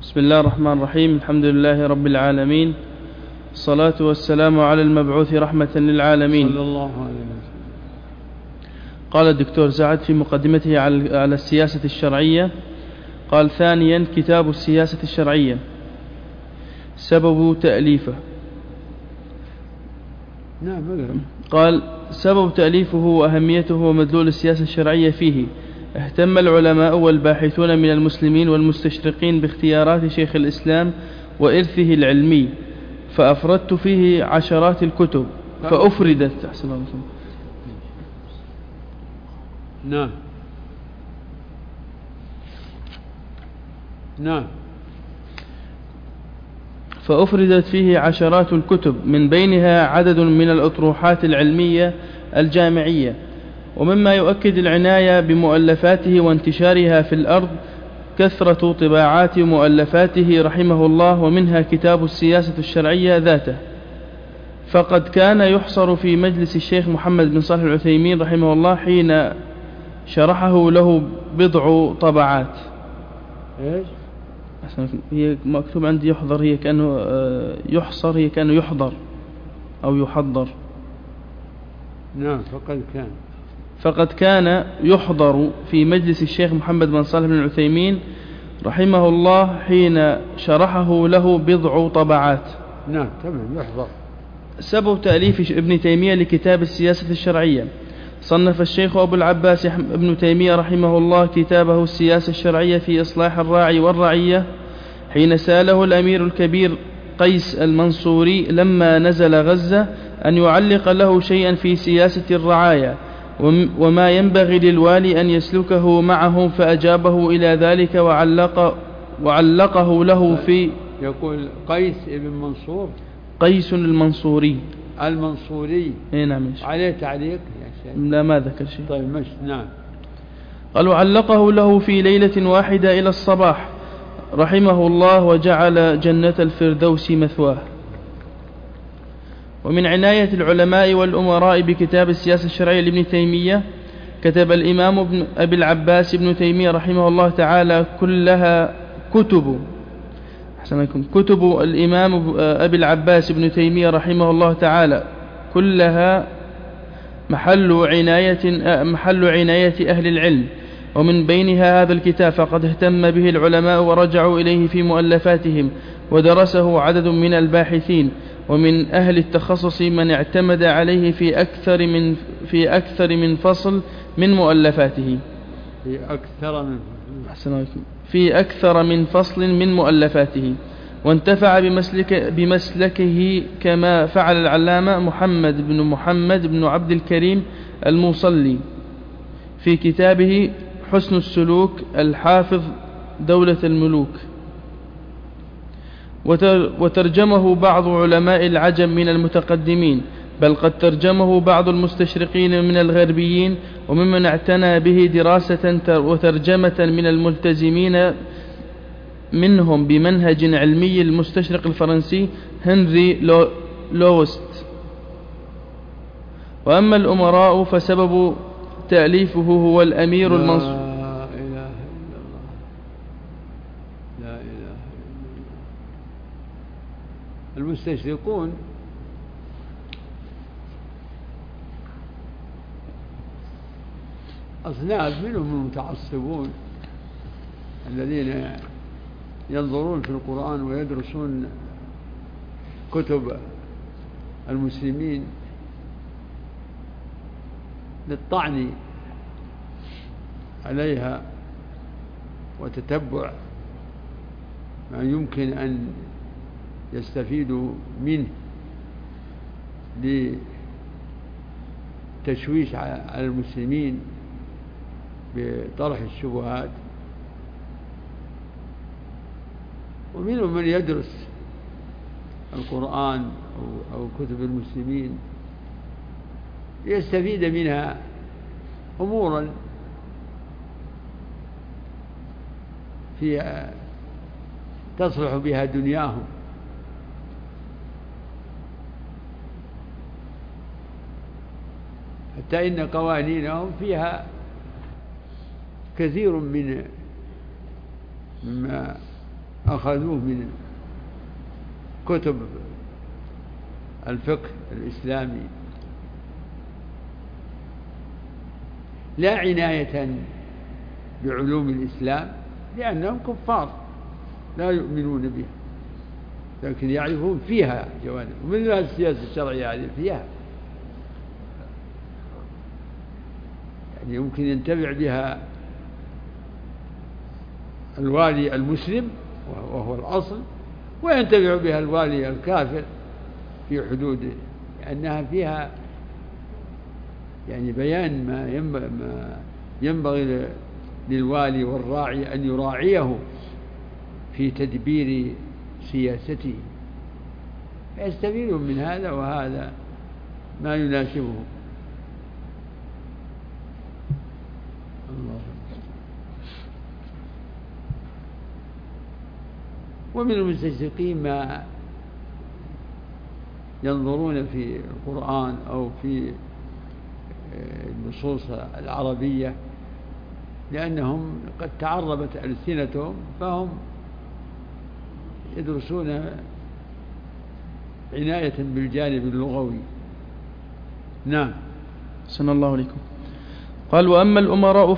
بسم الله الرحمن الرحيم. الحمد لله رب العالمين، الصلاة والسلام على المبعوث رحمة للعالمين صلى الله عليه وسلم. قال الدكتور سعد في مقدمته على السياسة الشرعية، قال: ثانيا، كتاب السياسة الشرعية. سبب تأليفه. نعم. قال: سبب تأليفه وأهميته ومدلول السياسة الشرعية فيه: اهتم العلماء والباحثون من المسلمين والمستشرقين باختيارات شيخ الإسلام وإرثه العلمي، فأفردت فيه عشرات الكتب فأفردت أحسن الله. نعم. فأفردت فيه عشرات الكتب، من بينها عدد من الأطروحات العلمية الجامعية. ومما يؤكد العناية بمؤلفاته وانتشارها في الأرض كثرة طباعات مؤلفاته رحمه الله، ومنها كتاب السياسة الشرعية ذاته، فقد كان يحصر في مجلس الشيخ محمد بن صالح العثيمين رحمه الله حين شرحه له بضع طبعات. هي مكتوب عندي يحضر، هي كأنه يحصر، هي كأنه يحضر أو يحضر. نعم. فقد كان يحضر في مجلس الشيخ محمد بن صالح بن العثيمين رحمه الله حين شرحه له بضع طبعات. نعم تمام، يحضر. سبب تأليف ابن تيمية لكتاب السياسة الشرعية: صنف الشيخ أبو العباس ابن تيمية رحمه الله كتابه السياسة الشرعية في إصلاح الراعي والرعية حين سأله الأمير الكبير قيس المنصوري لما نزل غزة أن يعلق له شيئا في سياسة الرعاية وما ينبغي للوالي أن يسلكه معهم، فأجابه إلى ذلك وعلقه له في. يقول قيس ابن منصور، قيس المنصوري نعم. عليه تعليق يا شيخ؟ لا، ما ذكر شيء. طيب مش. نعم. قال: وعلقه له في ليلة واحدة إلى الصباح رحمه الله، وجعل جنة الفردوس مثواه. ومن عناية العلماء والأمراء بكتاب السياسة الشرعية لابن تيمية، كتب الإمام أبي العباس ابن تيمية رحمه الله تعالى كلها كتب الإمام أبي العباس ابن تيمية رحمه الله تعالى كلها محل عناية أهل العلم، ومن بينها هذا الكتاب، فقد اهتم به العلماء ورجعوا إليه في مؤلفاتهم، ودرسه عدد من الباحثين ومن أهل التخصص من اعتمد عليه في أكثر من فصل من مؤلفاته. في أكثر من فصل من مؤلفاته، وانتفع بمسلكه كما فعل العلامة محمد بن عبد الكريم الموصلي في كتابه حسن السلوك الحافظ دولة الملوك، وترجمه بعض علماء العجم من المتقدمين، بل قد ترجمه بعض المستشرقين من الغربيين، وممن اعتنى به دراسة وترجمة من الملتزمين منهم بمنهج علمي المستشرق الفرنسي هنري لوست. وأما الأمراء فسبب تأليفه هو الأمير المنصور. لا إله إلا الله. المستشرقون أصناف، منهم المتعصبون الذين ينظرون في القرآن ويدرسون كتب المسلمين للطعن عليها وتتبع ما يمكن أن يستفيدوا منه لتشويش على المسلمين بطرح الشبهات. ومنهم من يدرس القرآن أو كتب المسلمين ليستفيد منها أمورا في تصلح بها دنياهم. حتى إن قوانينهم فيها كثير مما أخذوه من كتب الفقه الإسلامي، لا عناية بعلوم الإسلام لأنهم كفار لا يؤمنون بها، لكن يعرفون فيها جوانب، ومن السياسة الشرعية هذه فيها يعني يمكن ينتفع بها الوالي المسلم وهو الأصل، وينتفع بها الوالي الكافر في حدوده، لأنها فيها يعني بيان ما ينبغي للوالي والراعي أن يراعيه في تدبير سياسته، فيستفيدون من هذا، وهذا ما يناسبه. الله. ومن المستشرقين ما ينظرون في القرآن أو في النصوص العربية لأنهم قد تعربت ألسنتهم، فهم يدرسون عناية بالجانب اللغوي. نعم. أحسن الله عليكم. قال: وأما الأمراء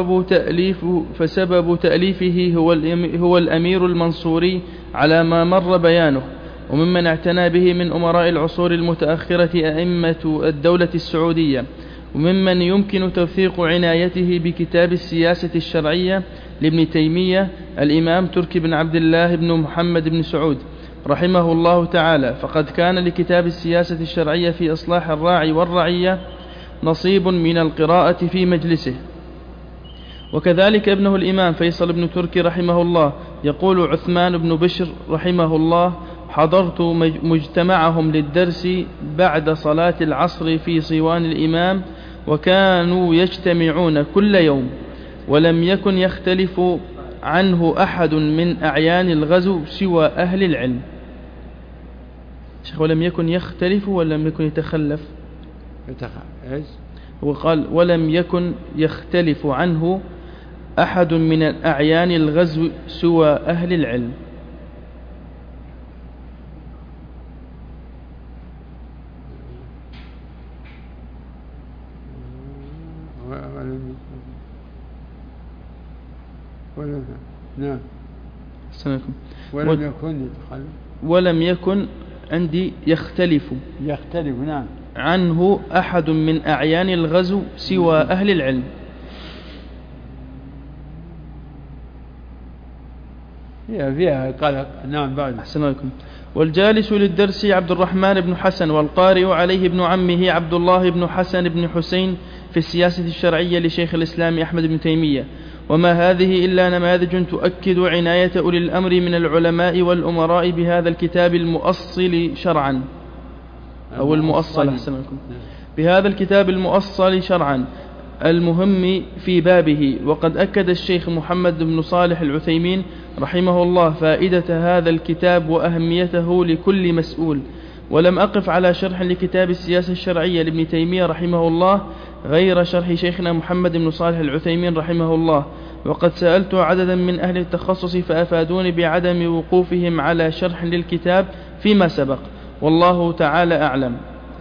فسبب تأليفه هو الأمير المنصوري على ما مر بيانه، وممن اعتنى به من أمراء العصور المتأخرة أئمة الدولة السعودية، وممن يمكن توثيق عنايته بكتاب السياسة الشرعية لابن تيمية الإمام تركي بن عبد الله بن محمد بن سعود رحمه الله تعالى، فقد كان لكتاب السياسة الشرعية في إصلاح الراعي والرعية نصيب من القراءة في مجلسه. وكذلك ابنه الإمام فيصل بن تركي رحمه الله. يقول عثمان بن بشر رحمه الله: حضرت مجتمعهم للدرس بعد صلاة العصر في صوان الإمام، وكانوا يجتمعون كل يوم، ولم يكن يختلف عنه أحد من أعيان الغزو سوى أهل العلم. ولم يكن يختلف ولم يكن يتخلف، وقال: ولم يكن يختلف عنه أحد من أعيان الغزو سوى أهل العلم. نعم. ولم يكن عندي يختلف نعم عنه أحد من أعيان الغزو سوى أهل العلم. فيها قلق. نعم. بعد. أحسن لكم. والجالس للدرس عبد الرحمن بن حسن، والقارئ عليه ابن عمه عبد الله بن حسن بن حسين في السياسة الشرعية لشيخ الإسلام أحمد بن تيمية. وما هذه إلا نماذج تؤكد عناية أولي الأمر من العلماء والأمراء بهذا الكتاب المؤصل شرعا، أو المؤصل أحسن لكم، بهذا الكتاب المؤصل شرعا المهم في بابه. وقد أكد الشيخ محمد بن صالح العثيمين رحمه الله فائدة هذا الكتاب وأهميته لكل مسؤول. ولم أقف على شرح لكتاب السياسة الشرعية لابن تيمية رحمه الله غير شرح شيخنا محمد بن صالح العثيمين رحمه الله، وقد سألت عددا من أهل التخصص فأفادوني بعدم وقوفهم على شرح للكتاب فيما سبق، والله تعالى أعلم.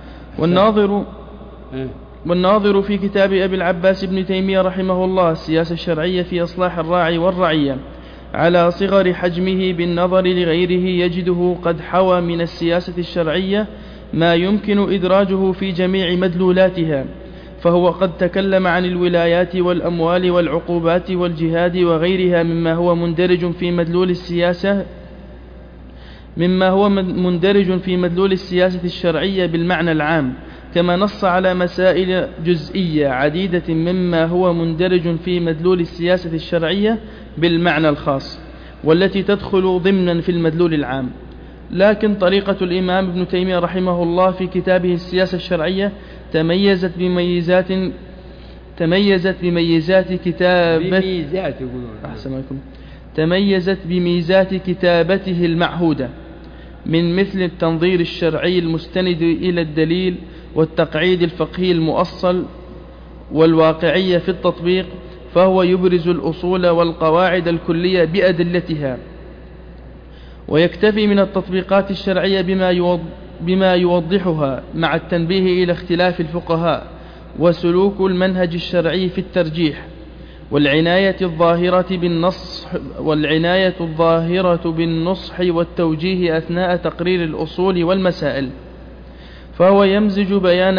والناظر في كتاب أبي العباس ابن تيمية رحمه الله السياسة الشرعية في إصلاح الراعي والرعية على صغر حجمه بالنظر لغيره يجده قد حوى من السياسة الشرعية ما يمكن إدراجه في جميع مدلولاتها، فهو قد تكلم عن الولايات والأموال والعقوبات والجهاد وغيرها مما هو مندرج في مدلول السياسة الشرعية بالمعنى العام، كما نص على مسائل جزئية عديدة مما هو مندرج في مدلول السياسة الشرعية بالمعنى الخاص، والتي تدخل ضمنا في المدلول العام. لكن طريقة الإمام ابن تيمية رحمه الله في كتابه السياسة الشرعية تميزت بميزات كتابته المعهودة، من مثل التنظير الشرعي المستند إلى الدليل، والتقعيد الفقهي المؤصل، والواقعية في التطبيق، فهو يبرز الأصول والقواعد الكلية بأدلتها، ويكتفي من التطبيقات الشرعية بما يوضحها، مع التنبيه إلى اختلاف الفقهاء وسلوك المنهج الشرعي في الترجيح والعناية الظاهرة بالنصح والتوجيه أثناء تقرير الأصول والمسائل. فهو يمزج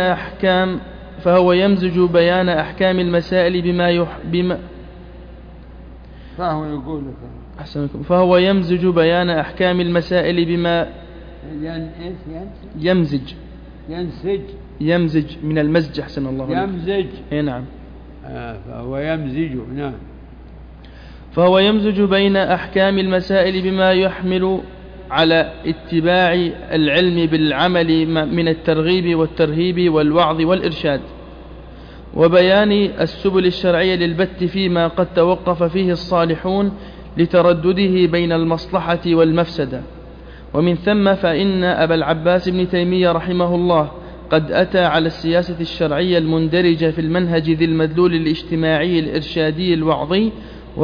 بيان أحكام المسائل فهو يمزج بيان أحكام المسائل بما يمزج من المزج. أحسن الله عليك. يمزج. نعم. فهو يمزج بين أحكام المسائل بما يحمل على اتباع العلم بالعمل من الترغيب والترهيب والوعظ والإرشاد، وبيان السبل الشرعية للبت فيما قد توقف فيه الصالحون لتردده بين المصلحة والمفسدة. ومن ثم فإن أبا العباس ابن تيمية رحمه الله قد أتى على السياسة الشرعية المندرجة في المنهج ذي المدلول الاجتماعي الإرشادي الوعظي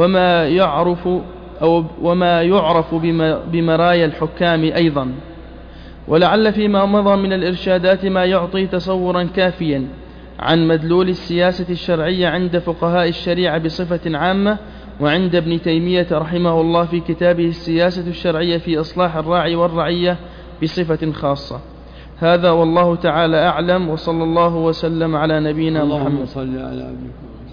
وما يعرف بمرايا الحكام أيضا. ولعل فيما مضى من الإرشادات ما يعطي تصورا كافيا عن مدلول السياسة الشرعية عند فقهاء الشريعة بصفة عامة، وعند ابن تيمية رحمه الله في كتابه السياسة الشرعية في إصلاح الراعي والرعية بصفة خاصة. هذا والله تعالى أعلم، وصلى الله وسلم على نبينا محمد. اللهم صل على